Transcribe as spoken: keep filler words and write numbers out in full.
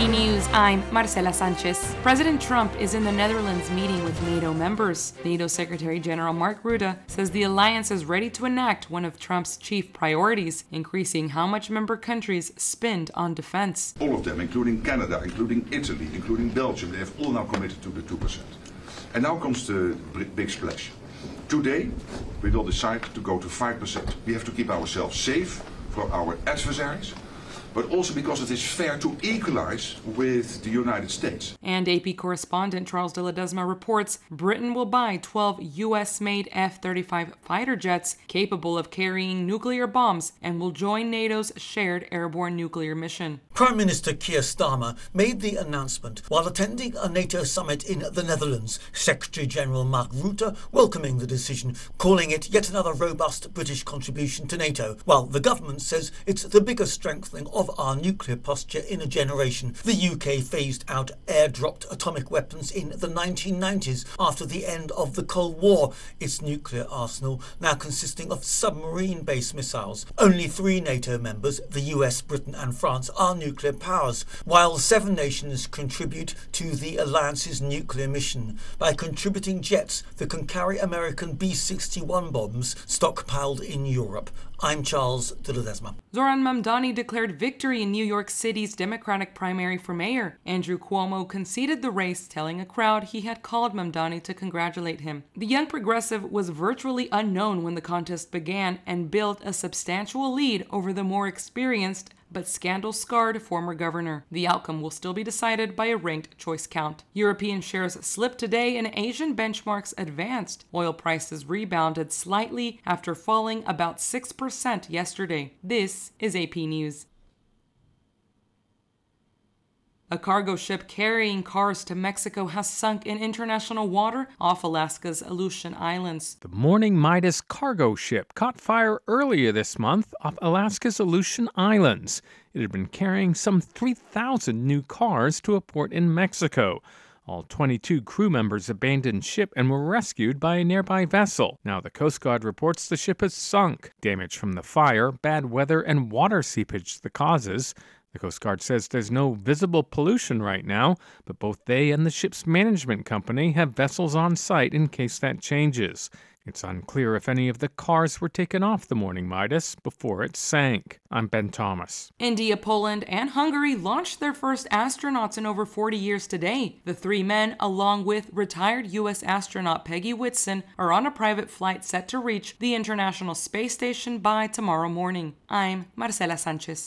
P News, I'm Marcela Sanchez. President Trump is in the Netherlands meeting with NATO members. NATO Secretary General Mark Rutte says the alliance is ready to enact one of Trump's chief priorities, increasing how much member countries spend on defense. All of them, including Canada, including Italy, including Belgium, they have all now committed to the two percent. And now comes the big splash. Today, we will decide to go to five percent. We have to keep ourselves safe from our adversaries, but also because it is fair to equalize with the United States. And A P correspondent Charles de Ledesma reports Britain will buy twelve U S-made F thirty-five fighter jets capable of carrying nuclear bombs and will join NATO's shared airborne nuclear mission. Prime Minister Keir Starmer made the announcement while attending a NATO summit in the Netherlands. Secretary General Mark Rutte welcoming the decision, calling it yet another robust British contribution to NATO, while the government says it's the biggest strengthening of of our nuclear posture in a generation. The U K phased out airdropped atomic weapons in the nineteen nineties after the end of the Cold War. Its nuclear arsenal now consisting of submarine-based missiles. Only three NATO members, the U S, Britain and France, are nuclear powers, while seven nations contribute to the alliance's nuclear mission by contributing jets that can carry American B sixty-one bombs stockpiled in Europe. I'm Charles de Ledesma. Zoran Mamdani declared victory in New York City's Democratic primary for mayor. Andrew Cuomo conceded the race, telling a crowd he had called Mamdani to congratulate him. The young progressive was virtually unknown when the contest began and built a substantial lead over the more experienced but scandal-scarred former governor. The outcome will still be decided by a ranked choice count. European shares slipped today and Asian benchmarks advanced. Oil prices rebounded slightly after falling about six percent yesterday. This is A P News. A cargo ship carrying cars to Mexico has sunk in international water off Alaska's Aleutian Islands. The Morning Midas cargo ship caught fire earlier this month off Alaska's Aleutian Islands. It had been carrying some three thousand new cars to a port in Mexico. All twenty-two crew members abandoned ship and were rescued by a nearby vessel. Now the Coast Guard reports the ship has sunk. Damage from the fire, bad weather, and water seepage the causes. The Coast Guard says there's no visible pollution right now, but both they and the ship's management company have vessels on site in case that changes. It's unclear if any of the cars were taken off the Morning Midas before it sank. I'm Ben Thomas. India, Poland, and Hungary launched their first astronauts in over forty years today. The three men, along with retired U S astronaut Peggy Whitson, are on a private flight set to reach the International Space Station by tomorrow morning. I'm Marcela Sanchez.